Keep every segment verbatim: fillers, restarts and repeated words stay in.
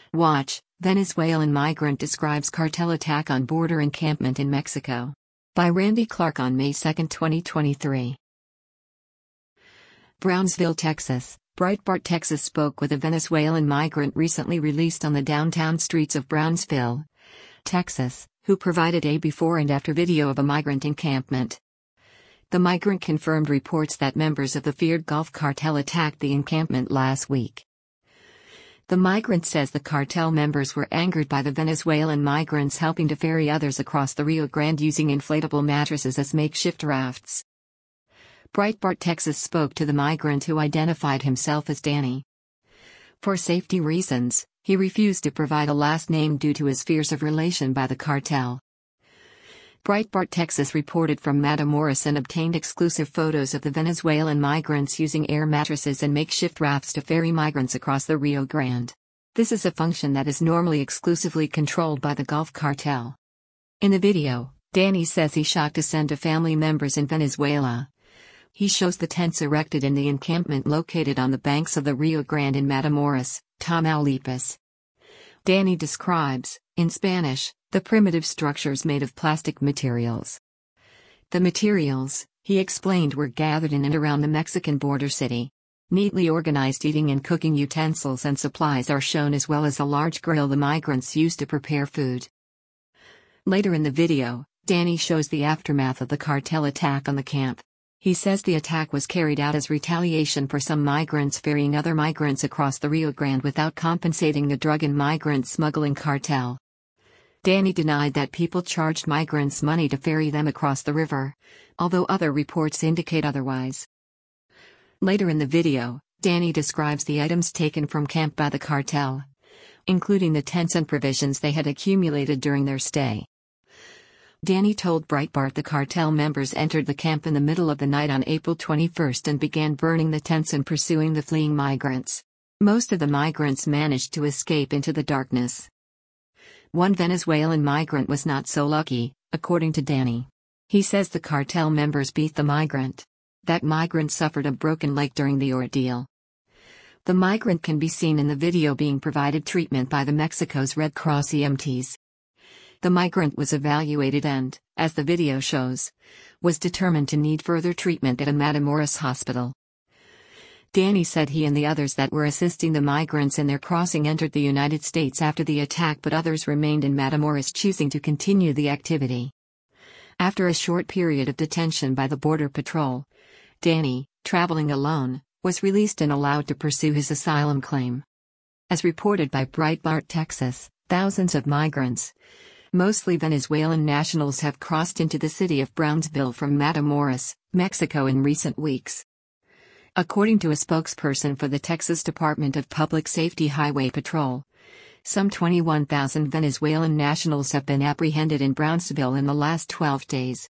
Watch, Venezuelan migrant describes cartel attack on border encampment in Mexico. By Randy Clark on May second, twenty twenty-three. Brownsville, Texas. Breitbart Texas spoke with a Venezuelan migrant recently released on the downtown streets of Brownsville, Texas, who provided a before and after video of a migrant encampment. The migrant confirmed reports that members of the feared Gulf Cartel attacked the encampment last week. The migrant says the cartel members were angered by the Venezuelan migrants helping to ferry others across the Rio Grande using inflatable mattresses as makeshift rafts. Breitbart Texas spoke to the migrant who identified himself as Danny. For safety reasons, he refused to provide a last name due to his fears of relation by the cartel. Breitbart Texas reported from Matamoros and obtained exclusive photos of the Venezuelan migrants using air mattresses and makeshift rafts to ferry migrants across the Rio Grande. This is a function that is normally exclusively controlled by the Gulf Cartel. In the video, Danny says he shocked to send to family members in Venezuela. He shows the tents erected in the encampment located on the banks of the Rio Grande in Matamoros, Tamaulipas. Danny describes, in Spanish, the primitive structures made of plastic materials. The materials, he explained, were gathered in and around the Mexican border city. Neatly organized eating and cooking utensils and supplies are shown, as well as a large grill the migrants used to prepare food. Later in the video, Danny shows the aftermath of the cartel attack on the camp. He says the attack was carried out as retaliation for some migrants ferrying other migrants across the Rio Grande without compensating the drug and migrant smuggling cartel. Danny denied that people charged migrants money to ferry them across the river, although other reports indicate otherwise. Later in the video, Danny describes the items taken from camp by the cartel, including the tents and provisions they had accumulated during their stay. Danny told Breitbart the cartel members entered the camp in the middle of the night on April twenty-first and began burning the tents and pursuing the fleeing migrants. Most of the migrants managed to escape into the darkness. One Venezuelan migrant was not so lucky, according to Danny. He says the cartel members beat the migrant. That migrant suffered a broken leg during the ordeal. The migrant can be seen in the video being provided treatment by the Mexico's Red Cross E M Ts. The migrant was evaluated and, as the video shows, was determined to need further treatment at a Matamoros hospital. Danny said he and the others that were assisting the migrants in their crossing entered the United States after the attack, but others remained in Matamoros, choosing to continue the activity. After a short period of detention by the Border Patrol, Danny, traveling alone, was released and allowed to pursue his asylum claim. As reported by Breitbart Texas, thousands of migrants, mostly Venezuelan nationals, have crossed into the city of Brownsville from Matamoros, Mexico in recent weeks. According to a spokesperson for the Texas Department of Public Safety Highway Patrol, some twenty-one thousand Venezuelan nationals have been apprehended in Brownsville in the last twelve days.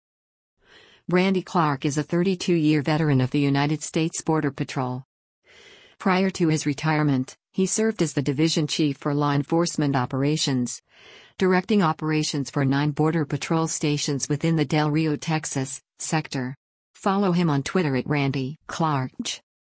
Randy Clark is a thirty-two-year veteran of the United States Border Patrol. Prior to his retirement, he served as the division chief for law enforcement operations, directing operations for nine Border Patrol stations within the Del Rio, Texas, sector. Follow him on Twitter at Randy Clark.